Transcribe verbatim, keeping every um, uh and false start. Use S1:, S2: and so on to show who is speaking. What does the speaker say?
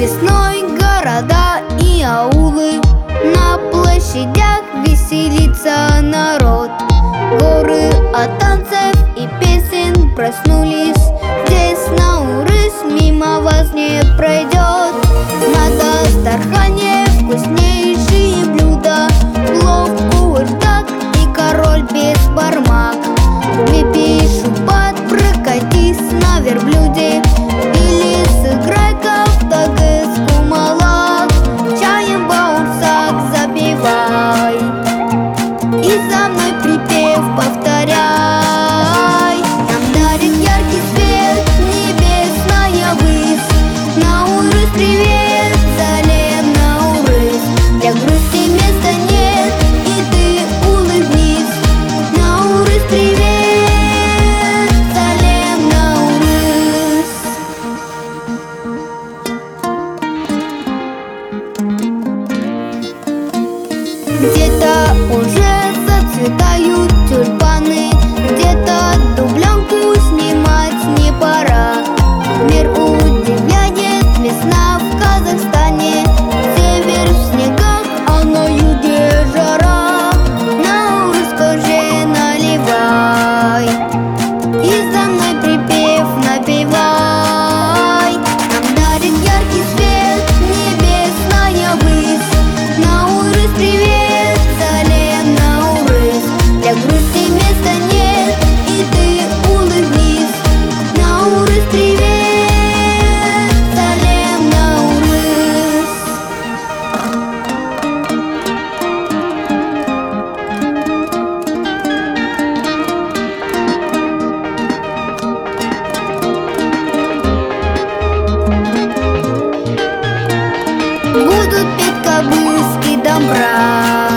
S1: Весной города и аулы, на площадях веселится народ. Горы от танцев и песен проснулись. Здесь Наурыз мимо вас не пройдет. На дастархане вкуснейшие блюда: плов, куырдак и король без бармак. Выпей шубат, прокатись на верблюде, или сыграй-ка в тагыску малак. Чаем баурсак запивай и за мной припев повторяй. Нам дарит яркий свет небесная высь. Наурыз, привет, Салем Наурыз. Для грусти места нет, и ты улыбнись. Наурыз, привет, Салем Наурыз. Где-то уже зацветают тюльпаны, где-то дублянку снимать не пора. Мир удивляет весна в Казахстане. Север в снегах, а на юге жара. Наурыз коже наливай и за мной припев напевай. Нам дарит яркий свет небесная высь. Наурыз, привет, Салем Наурыз. Для грусти места нет, и ты улыбнись. Наурыз, привет, Салем Наурыз. Будут петь кобыль и домбра.